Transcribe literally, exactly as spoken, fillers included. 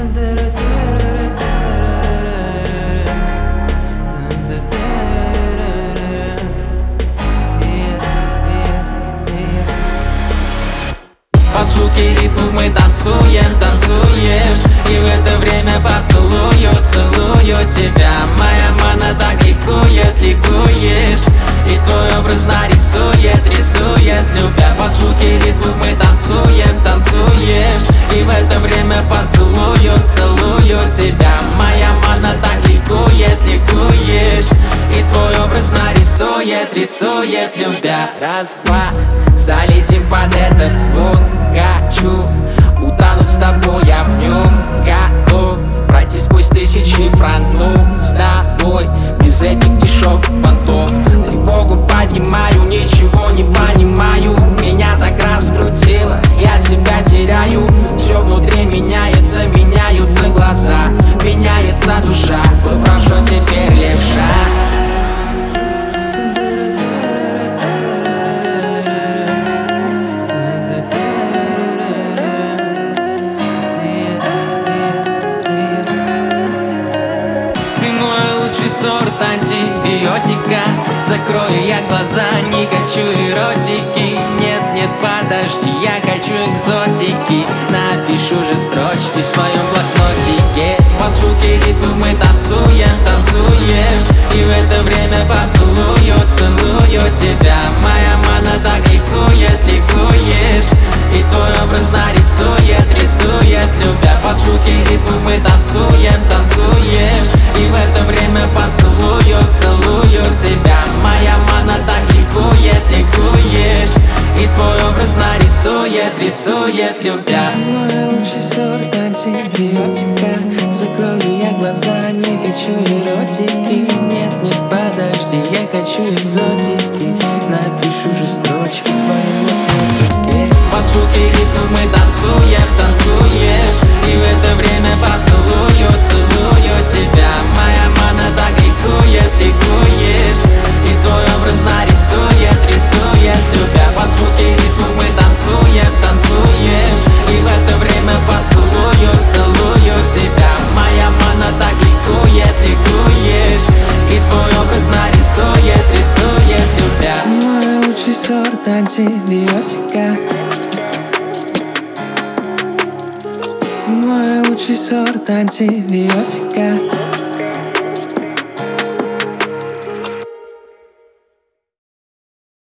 Под звуки ритмов мы танцуем, танцуем. И в это время поцелую, целую тебя. Моя мана так ликует, ликует. И твой образ нарисует, рисует, любя. Под звуки ритмов мы танцуем, танцуем. И в это время поцелую, целую тебя. Моя мана так ликует, ликует. И твой образ нарисует, рисует, любя. Раз, два, залетим под этот звук. Хочу утонуть с тобой, я в нем готов пройти сквозь тысячи фронтов с тобой, без этих дешевых понтов. Тревогу поднимаю, ничего не понимаю. Меня так раскрутило, я себя теряю. Все внутри меняется, меняются глаза, меняется душа. Выбрал, что теперь левша. Сорт антибиотика. Закрою я глаза, не хочу эротики. Нет, нет, подожди, я хочу экзотики. Напишу же строчки в своем блокнотике. Под звуки ритмов мы танцуем, танцуем. И в это время поцелую, целую тебя. Моя мана так ликует, ликует. И твой образ нарисует, рисует, любя. Под звуки ритмов мы танцуем, танцуем. И в это время поцелую, целую тебя. Моя мана так ликует, ликует. И твой образ нарисует, рисует, любя. Мой лучший сорт антибиотика. Закрою я глаза, не хочу эротики. Нет, нет, подожди, я хочу экзотики. Напишу же строчки в своем блокнотике. Под звуки ритмов мы танцуем, танцуем. И в это время поцелую, целую тебя. Моя мана так ликует, ликует. И твой образ нарисует, рисует, любя. Под звуки ритмов мы танцуем, танцуем. И в это время поцелую, целую тебя. Моя мана так ликует, ликует. И твой образ нарисует, рисует, любя. Мой лучший сорт антибиотика. Мой лучший сорт антибиотика.